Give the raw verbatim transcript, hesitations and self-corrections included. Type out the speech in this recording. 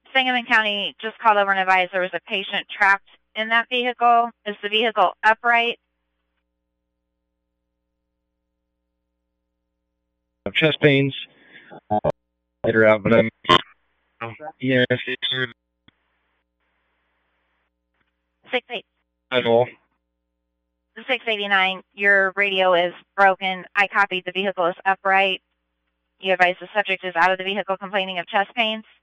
Sangamon County just called over and advised there was a patient trapped in that vehicle. Is the vehicle upright? Chest pains. Uh, later out, but I'm, yes, Six eight. I know. six eighty-nine, your radio is broken. I copied the vehicle is upright. You advise the subject is out of the vehicle complaining of chest pains.